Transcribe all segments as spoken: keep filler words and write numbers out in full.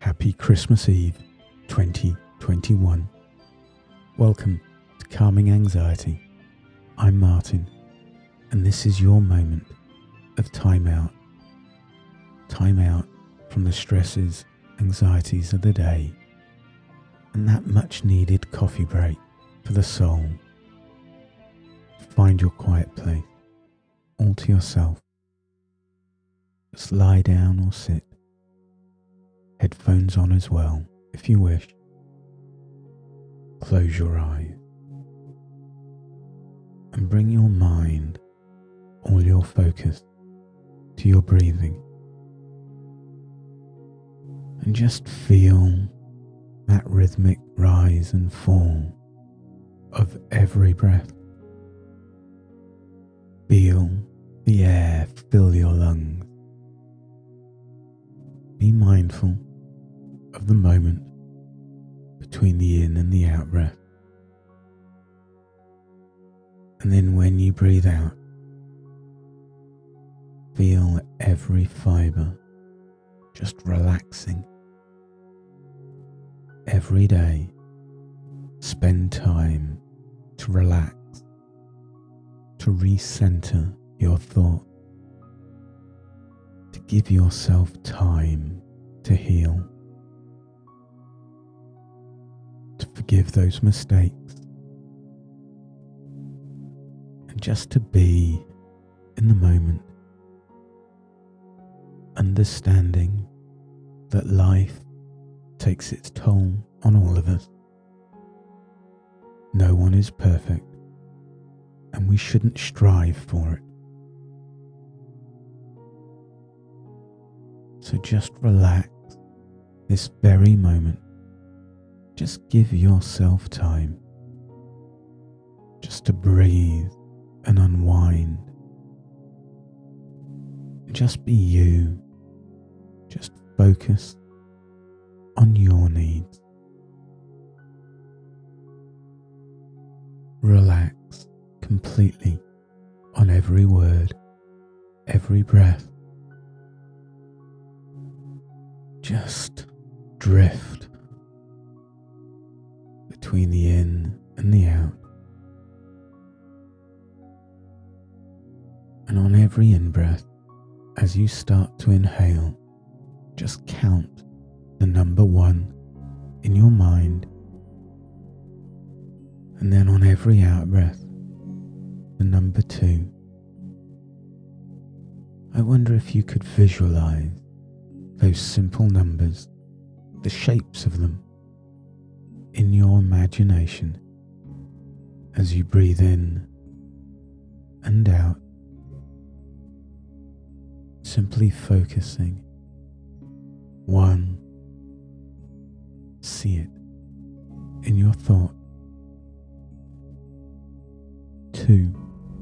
Happy Christmas Eve twenty twenty-one. Welcome to Calming Anxiety. I'm Martin, and this is your moment of time out. Time out from the stresses, anxieties of the day, and that much needed coffee break for the soul. Find your quiet place, all to yourself. Just lie down or sit. Headphones on as well, if you wish. Close your eyes and bring your mind, all your focus, to your breathing. And just feel that rhythmic rise and fall of every breath. Feel the air fill your lungs. Be mindful of the moment between the in and the out breath. And then when you breathe out, feel every fibre just relaxing. Every day, spend time to relax, to recenter your thought, to give yourself time to heal, to forgive those mistakes, and just to be in the moment, understanding that life takes its toll on all of us. No one is perfect, and we shouldn't strive for it. So just relax this very moment. Just give yourself time just to breathe and unwind. Just be you. Just focus on your needs. Relax completely on every word, every breath. Just drift between the in and the out. And on every in-breath, as you start to inhale, just count the number one in your mind. And then on every out-breath, the number two. I wonder if you could visualize those simple numbers, the shapes of them, in your imagination as you breathe in and out, simply focusing. One, see it in your thought. Two,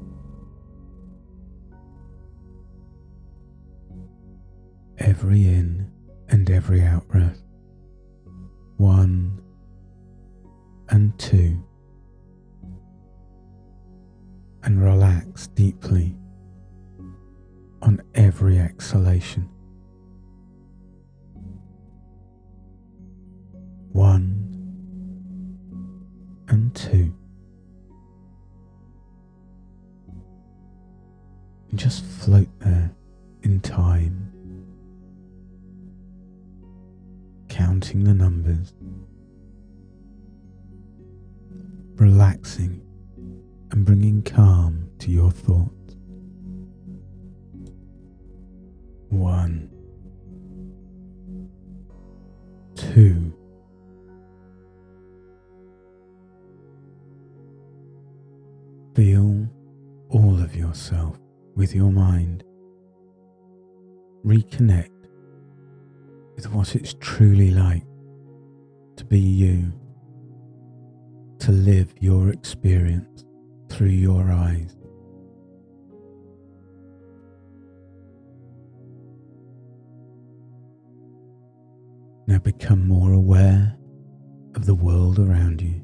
every in and every out breath. One and two. And relax deeply on every exhalation. One and two. And just float there in time, counting the numbers, relaxing and bringing calm to your thoughts. One, two, feel all of yourself with your mind. Reconnect with what it's truly like to be you, to live your experience through your eyes. Now become more aware of the world around you.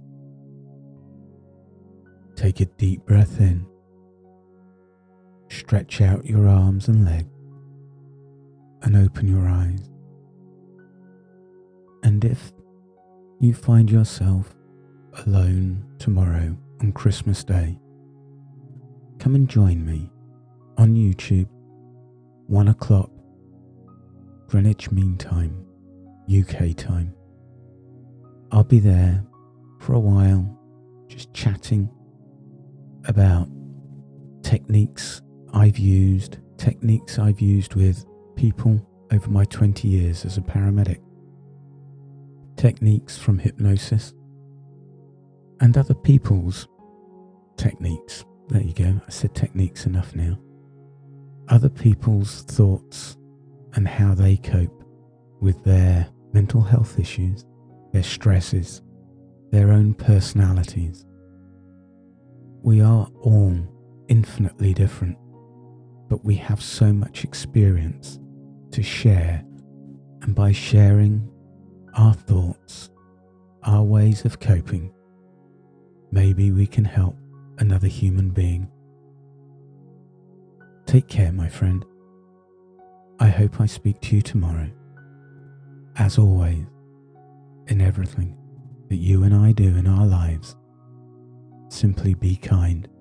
Take a deep breath in. Stretch out your arms and legs and open your eyes. And if you find yourself alone tomorrow on Christmas Day, come and join me on YouTube, one o'clock, Greenwich Mean Time, U K time. I'll be there for a while, just chatting about techniques I've used, techniques I've used with people over my twenty years as a paramedic, techniques from hypnosis, and other people's techniques. There you go, I said techniques enough now. Other people's thoughts and how they cope with their mental health issues, their stresses, their own personalities. We are all infinitely different, but we have so much experience to share, and by sharing our thoughts, our ways of coping, maybe we can help another human being. Take care, my friend. I hope I speak to you tomorrow. As always, in everything that you and I do in our lives, simply be kind.